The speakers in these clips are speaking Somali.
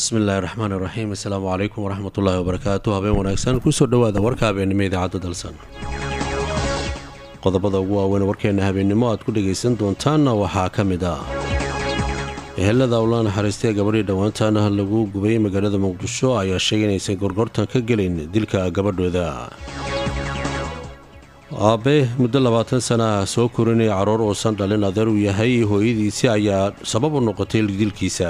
bismillahi raxmaani raxiim assalaamu calaykum waraxmatullaahi wabarakaatu habeen wanaagsan kusoo dhowaada warka habeennimo idaacadda dalsan qodobada ugu waaweyn warkeenna habeennimo aad ku dhegaysan doontaanna waxaa ka mid ah ehelada ula naxariistay gabadhii dhowaantaana lagu gubay magaalada muqdisho ayaa sheegay inaysan gorgortan ka gelin dilka gabadhooda aabe muddo 20 sana soo korinaya caruur uusan dhalin adeer uu yahay hooyadiisii ayaa sabab u noqotay dilkiisa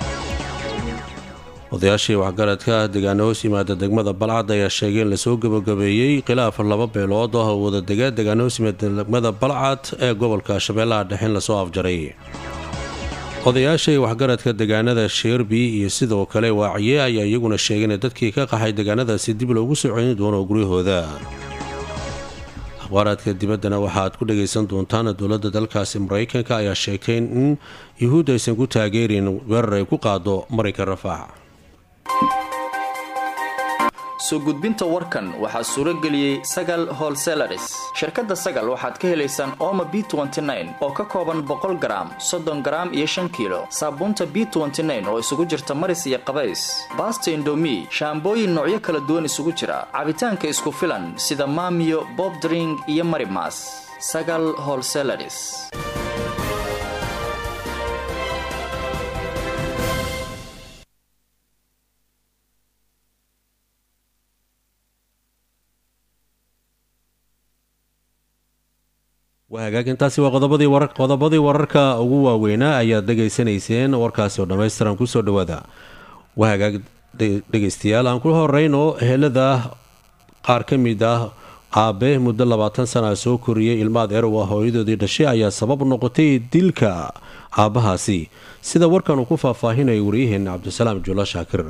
odayaashii waxgaradka deegaano hoos yimaada degmada balcad ayaa sheegay in lasoo gabagabeeyey khilaaf 2 beelood oo wadadega deegaano hoos yimaada degmada balcad ee gobolka shabeellaha dhexe lasoo afjaray odayaashii waxgaradka deegaanada sheerbi iyo sidoo kale waaciye ayaa iyaguna sheegay in dadkii ka qaxay deegaanadaasi dib loogu soo celin doono guryahooda akhbaaraadka dibaddana waxaaad ku dhagaysan doontaan dowladda dalkaasi maraykanka ayaa sheegtay in yuhuud aysan ku taageerin weerar ay ku qaado marinka rafaax soo gudbinta warkan waxaa suuro geliyey Sagal Wholesalers shirkadda Sagal waxaad ka helaysaan Omo B29 oo ka kooban 100 gram 30 gram iyo 5 kilo saabuunta B29 oo isugu jirta maris iyo qabays baasto indomie shaambooyin noocyo kala duwan isugu jira cabitaanka isku filan sida Maamiyo Bob Drink iyo Marimas Sagal Wholesalers hagaagintaasi waa qodobadii wararka ugu waaweynaa ayaad dhegaysanayseen warkaasi oo dhammaystiran kusoo dhowaada waa hagaag dhegaystayaal aan ku horeyno ehelada qaar ka mid ah aabe muddo 20 sana soo koriyey ilmaad erow ah hooyadoodii dhashay ayaa sabab noqotay dilka aabbahaasi sida warkan uu ku faahfaahinaya wariyaheenna cabdisalaam jula shaakir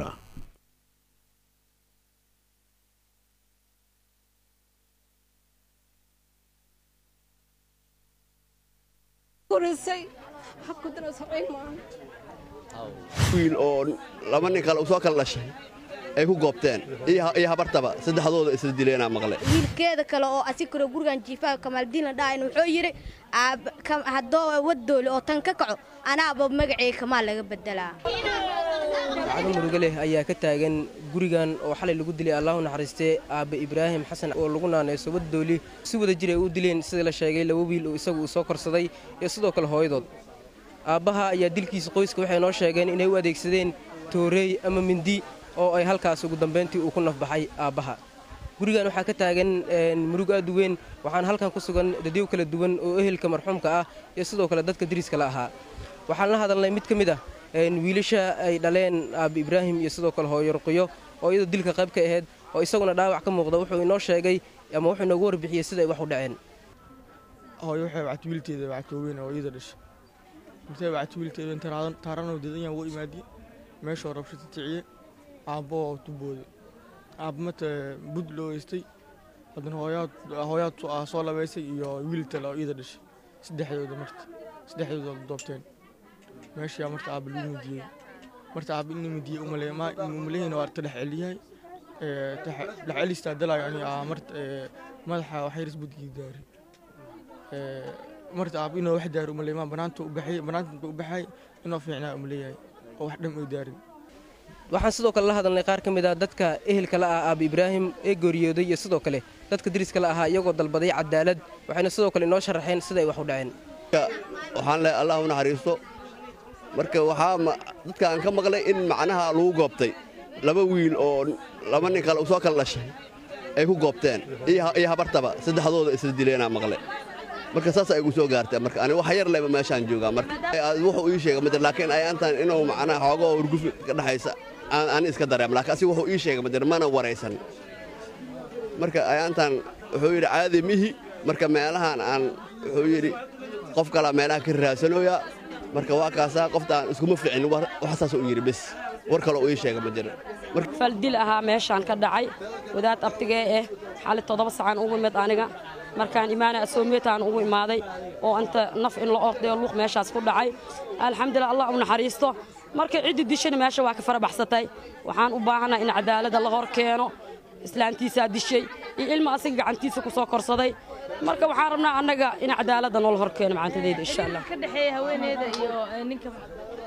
wiil oo 2 nin kale soo kala dhashay ay ku goobteen iyo habartaba saddexdooda isla dileena maqlay wiilkeeda kale oo asikro gurigan jiifaa Kamaldiin la dhaayay wuxuu yiri hadoo wadoole oo tan ka kaco anaaba magaceey Kamaal laga bedelaa عدم مرغله ayaa ka taagan gurigan oo xalay lagu dilay Allahu naxariistay aabe Ibraahim Xasan oo lagu naanayso wadooli si wada jiray u dileen sida la sheegay laba wiil oo isagu soo korsaday iyo sidoo kale hooyadood aabaha ayaa dilkiisa qoyska waxay noo sheegeen inay u adeegsadeen toorey ama mindi oo ay halkaas ugu dambeyntii uu ku nafbaxay aabaha gurigan waxa ka taagan murug aad u weyn waxaan halkan ku sugan dadiiw kala duwan oo ehelka marxuumka ah iyo sidoo kale dadka dariska la ahaa waxaan la hadalnay mid kamid ah wiilasha ay dhaleen aabe Ibraahim iyo sidoo kale hooyo Ruqiyo oo iyada dilka qayb ka ahayd oo isaguna dhaawac ka muuqda wuxuu inoo sheegay ama wuxuu noogu warbixiyay sida ay wax u dhaceen hooyo waxay wacay wiilteeda wacay weyn oo iyada dhashay intee wacay wiilteeda taarano deedan u imaadiyay meesha rabsho ticiye aabbo tubooday aabmata bud loo istay hadan hooyad soo labeysay iyo wiilteeda oo iyada dhashay saddexdooda doobteen meesha marka aab lagu midiyay marka aab inuu midiyay umaleeyna waa tadax celiyay dhaxalista dalay yani marka madaxa waxay risbudkii daari marka aab inuu wax daaro umaleeyma banaantu u baxay inuu fiicnaa umaleeyay oo wax dham u daarin waxaan sidoo kale la hadalnay qaar kamid ah dadka ehelka la ah aabe Ibraahim ee gooriyooday iyo sidoo kale dadka dariska la ahaa iyagoo dalbaday cadaalad waxayna sidoo kale inoo sharaxeen sida ay wax u dhaceen waxaan leeyahay Allahu naxariisto marka waxaa dadka aan ka maqlay in macnaha lagu goobtay laba wiil oo 2 nin kale soo kala dhashay ay ku goobteen iyo habartaba saddexdooda isla dileena maqlay marka saas ay ugu soo gaartay marka ani wax yar leeba meeshaan jooga marka wuxuu ii sheegay mid laakiin ay aantan inuu macnaha xoogo urguf ka dhaxaysa aan iska dareem laakiin asi wuxuu ii sheegay mid mana wareysan marka ay aantan wuxuu yiri caadi mihi marka meelahan aan wuxuu yiri qof kala meelaha ka raasanoya marka waa kaasa qoftaan iskuma fiicin wax saas uu yiri bas war kale uu sheegay ma jiro marka fal dil aha meeshaan ka dhacay wadaad abtigee xal 7 saacan ugu mid aniga markaan iimaana Soomaaliyeed ugu imaaday oo anta naf in la ordayo luq meeshaas ku dhacay alxamdulillah Allah u naxariisto marka cid dishay meesha waa ka farabaxsatay waxaan u baahanahay in cadaalad la hor keeno islaantiisa dishay iyo ilma asiga gacantiisa ku soo korsaday marka waxaan rabnaa annaga in cadaalad noo hor keeno macantadeeda insha Allah ka dhaxeeya haweeneyda iyo ninka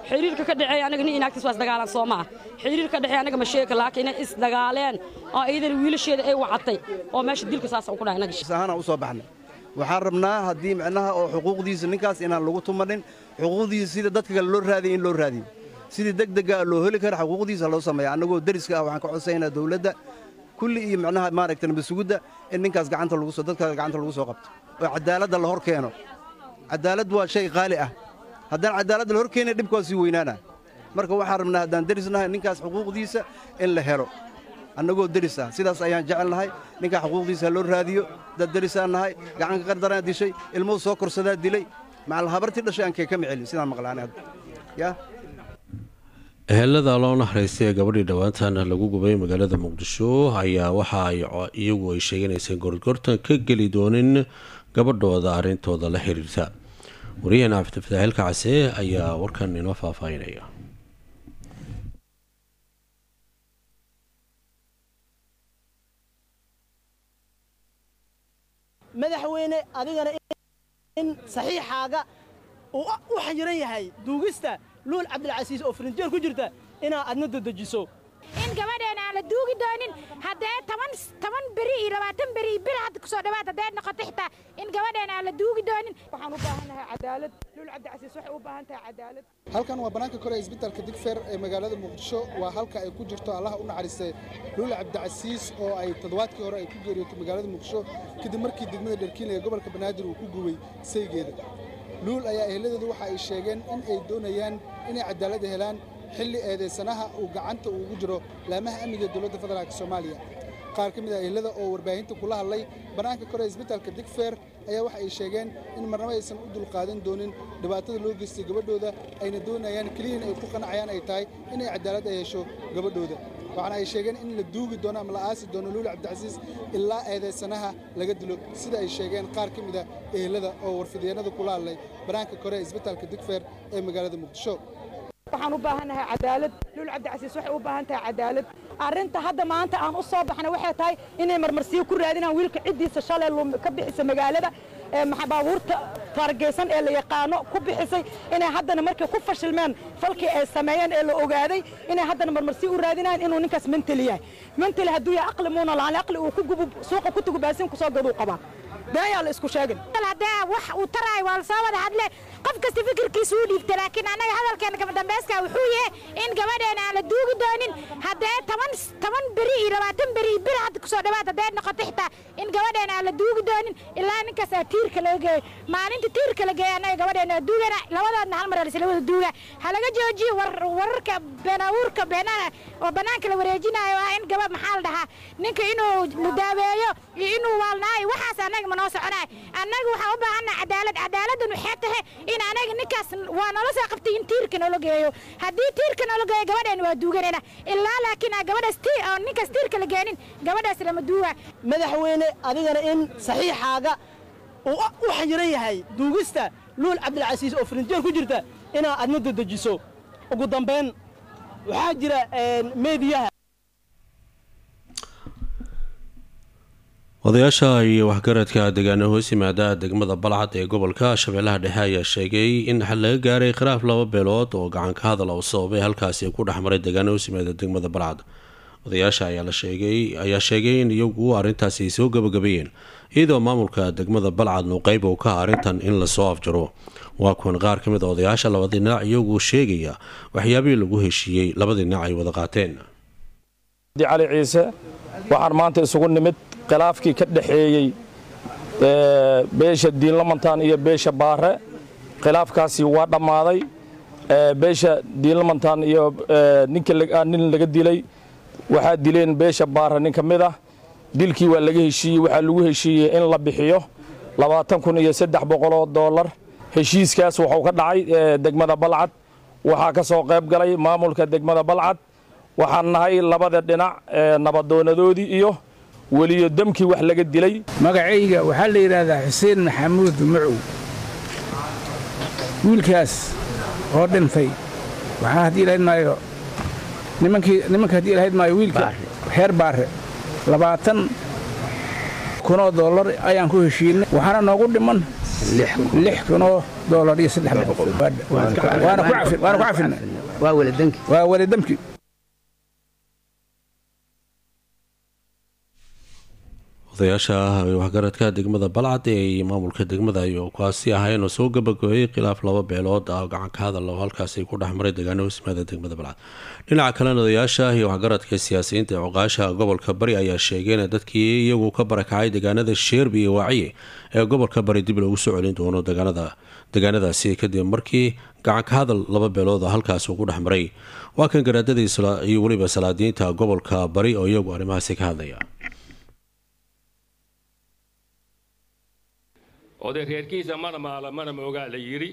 xiriirka ka dhaxeeya anaga nin inaagtis waa isdagaalan soo maaha xiriirka ka dhaxeeya anaga ma sheeka laakiin inay isdagaaleen oo iidan wiilasheeda ay wacatay oo meesha dilka saas ku dhahay anaga saahana u soo baxnay waxaan rabnaa haddii macnaha oo xuquuqdiisa ninkaas inaan lagu tumanin xuquuqdiisa sida dadka kale loo raadiyo in loo raadiyo sidii degdega loo heli kara xuquuqdiisa loo sameeya annagoo deriska ah waxaan ka codsaynaa dawladda kulli iyo macnaha maaragtay mas'uuliyadda in ninkaas gacanta lagu soo dadka gacanta lagu soo qabto oo cadaaladda la hor keeno cadaalad waa shay qaali ah haddaan cadaaladda la hor keenay dhibkoo sii weynaana marka waxaan rabnaa haddaan derisnahay ninkaas xuquuqdiisa in la helo annagoo deris ah sidaas ayaan jecel nahay ninkaa xuquuqdiisa loo raadiyo dad derisaan nahay gacanka qardaraan dishay ilmuhu soo korsadaa dilay macal habartii dhashay aan kee ka miceli sidaan maqlaanay hadda yaa ehelada loo naxariistay ee gabadhii dhowaantan lagu gubay magaalada muqdisho ayaa waxa ay iyagu ay sheeganayseen gorgortan ka geli doonin gabadhooda arrintooda la xiriirta wariyaheenna cabdifataaxilka case ayaa warkan inoo faahfaahinaya madaxweyne adigana in saxiixaaga uu u xayiran yahay duugista luul cabdilcasiis oo farinjeer ku jirta inaa adna dedejiso in gabadheena aan la duugi doonin haddee toban beri iyo 20 beri bil hadda kusoo dhawaad haddee noqoto xitaa in gabadheena aan la duugi doonin waxaan u baahanahay cadaalad luul cabdilcasiis waxay u baahan tahay cadaalad halkan waa banaanka kore isbitaalka digfeer ee magaalada muqdisho waa halka ay ku jirto allaha u naxariistay luul cabdilcasiis oo ay toddobaadkii hore ay ku geeriyootay magaalada muqdisho kadib markii degmada dherkiin ee gobolka banaadir uu ku gubay saygeeda luul ayaa eheladeedu waxa ay sheegeen in ay doonayaan inay cadaalad helaan xilli eedeysanaha uu gacanta ugu jiro laamaha amniga dowladda federaalka Soomaaliya qaar ka mid ah ehelada oo warbaahinta kula hadlay banaanka kore isbitaalka digfeer ayaa waxa ay sheegeen in marnaba aysan u dulqaadan doonin dhibaatada loo geystay gabadhooda ayna doonayaan kaliya ay ku qanacayaan ay tahay inay cadaalad ay hesho gabadhooda waxaana ay sheegeen in la duugi doono ama la aasi doono luul cabdilcasiis ilaa eedeysanaha laga dilo sida ay sheegeen qaar ka mid ah ehelada oo warfideenada kula hadlay banaanka kore isbitaalka digfeer ee magaalada muqdisho waxaan u baahanahay cadaalad luul cabdilcasiis waxay u baahan tahay cadaalad arrinta hadda maanta aan u soo baxnay waxay tahay inay marmarsiyo ku raadinaan wiilka ciddiisa shalay ka bixisa magaalada baabuurta taargeysan ee la yaqaano ku bixisay inay haddana markay ku fashilmeen falkii ay sameeyeen ee la ogaaday inay haddana marmarsiyo u raadinaan inuu ninkaas mentali yahay mentali hadduu yahay aqli muuna lahaan aqli uu ku gubo suuqa ku tugubaasin ku soo gaduu qabaa baayaa la isku sheegin haddee wax uu taraay waa la soo wada hadle qof kasta fikirkiisa uu dhiibta laakiin annaga hadalkeena gaba dambayska wuxuu yahay in gabadheena aan la duugi doonin haddee toban beri iyo 20 beri bil hadda kusoo dhawaad haddee noqoto xitaa in gabadheena aan la duugi doonin ilaa ninkaas tiirka laga geeyo maalinta tiirka la geeyo annaga gabadheena duugana labadoodna hal mar la wada duuga ha laga joojiyo wararka beenaawurka beenana oo banaanka la wareejinayo waa in gabadh maxaa la dhahaa ninka inuu mudaaweeyo iyo inuu waalnaayo waxaas annaga ma noo soconaay annaga waxaan u baahannahay cadaaladdan waxay tahay in anaga ninkaas waa nala soo qabtay in tiirka nala geeyo haddii tiirka nala geeyo gabadheena waa duuganayna ilaa laakiin gabadhaas ninkaas tiirka la geenin gabadhaas lama duuga madaxweyne adigana in saxiixaaga uu u xayiran yahay duugista luul cabdilcasiis oo farinjeer ku jirta inaa adna dedejiso ugu dambayn waxaa jira meediyaha odayaasha iyo waxgaradka deegaano hoos yimaada degmada balcad ee gobolka shabeellaha dhexe ayaa sheegay in xal laga gaaray khilaaf 2 beelood oo gacanka hadal uu sababay halkaasi ku dhexmaray deegaano hoos yimaada degmada balcad odayaasha ayaa sheegay in iyagu arrintaasi ay soo gabagabeeyeen iyadoo maamulka degmada balcad uu qayb uu ka arrintan in la soo afjaro waa kuwan qaar ka mid ah odayaasha labada dhinac iyagu sheegaya waxyaabihii lagu heshiiyey labada dhinac ay wada qaateen cali ciise waxaan maanta isugu nimid khilaafkii ka dhaxeeyey beesha diinlamantaan iyo beesha baare khilaafkaasi waa dhammaaday beesha diinlamantaan iyo nin laga dilay waxaa dileen beesha baare nin ka mid ah dilkii waa laga heshiiyey waxaa lagu heshiiyey in la bixiyo $20,300 heshiiskaas wuxuu ka dhacay degmada balcad waxaa ka soo qayb galay maamulka degmada balcad waxaan nahay labada dhinac nabadoonadoodii iyo weliyo damkii wax laga dilay magacayga waxaa la yidhaahdaa xuseen maxamuud macow wiilkaas oo dhintay waxaa haddii lahayd maayo nimanka haddii lahayd maayo wiilka reer baare $20,000 ayaan ku heshiinay waxaana noogu dhiman $6,000 iyo 300 waana ku cafina waa waladanki odayaasha waxgaradka degmada balcad ee maamulka degmada ayuu kaasi ahayn oo soo gabagooyay khilaaf 2 beelood oo gacan ka hadal oo halkaasi ku dhexmaray deegaano hosmaada degmada balcad dhinaca kalena odayaasha iyo waxgaradka siyaasiyiinta ee oqaasha gobolka bari ayaa sheegay in dadkii iyagu ka barakacay deegaanada Sheerbi iyo Waaciye ee gobolka bari dib loogu soo celin doono deegaanadaasi kadib markii gacan ka hadal 2 beelood oo halkaasi ku dhexmaray waa kan garaadadiisa iyo waliba salaadiinta gobolka bari oo iyagu arrimahaasi ka hadlaya oday reerkiisa mana maala mana moogaa la yiri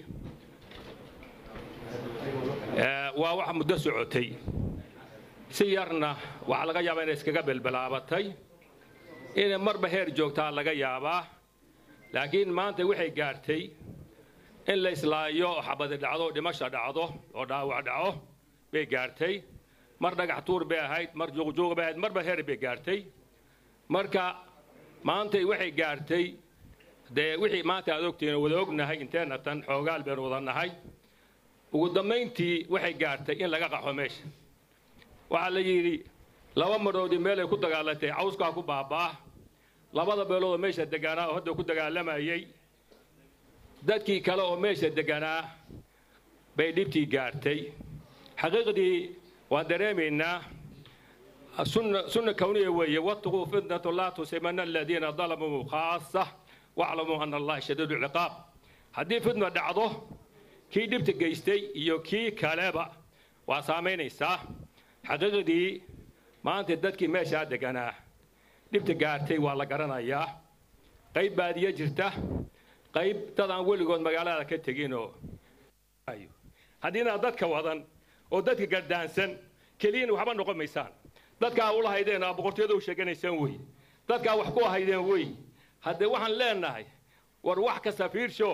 waa wax muddo socotay si yarna waxa laga yaabaa inay iskaga belbalaabatay in marba heer joogtaa laga yaabaa laakiin maanta waxay gaartay in la islaayo xabad dhacdo dhimasho dhacdo oo dhaawac dhaco bay gaartay mar dhagax tuur bay ahayd mar juuqjuuq bay ahayd marba heer bay gaartay marka maanta waxay gaartay de wixii maanta aad ogtiin wada ognahay inteena tan xoogaal been wada nahay ugu dambeyntii waxay gaartay in laga qaxo meesha waxa la yiri laba maroodi meel ay ku dagaalatay cawska ku baabaa labada beelood meesha deganaa oo hadda ku dagaalamayay dadkii kale oo meesha deganaa bay dhibtii gaartay xaqiiqdii waan dareemaynaa sunna kawniya weeye wattaquu fitnata laa tusiibanna alladhiina dalamuu khaassa واعلموا أن الله شديد العقاب هذه فتنة دعوة كي دبت جيستي يو كي كلابة وسامين إسا حقيقة دي ما أنت دتك ما شادك أنا دبت جارتي والله قرنا إياه قيب بعد يجرته قيب تضع أول يقول مقالة كتجينه أيوه هذينا دتك وضن ودتك قردانسن كلين وحبنا نقوم ميسان دتك أول هيدين أبو قرطيدو شجنا يسوي دتك وحكوا هيدين وي هذا وحن لنا وروح كسفير شو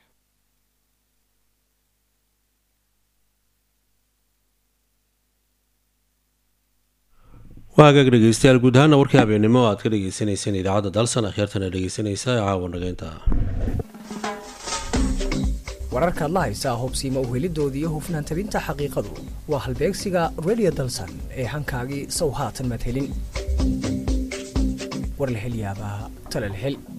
waagaag dhegeystayaal guud ahaana warkii habeenimo aad ka dhegeysaneyseen idaacadda dalsan akhyaartana dhegeysanaysa ee caawa nageynta wararka la haysa hubsiima u helidoodii iyo hufnaan tabinta xaqiiqadu waa halbeegsiga radio dalsan ee hankaagii sow haatan madhelin war la hel yaabaa tala la hel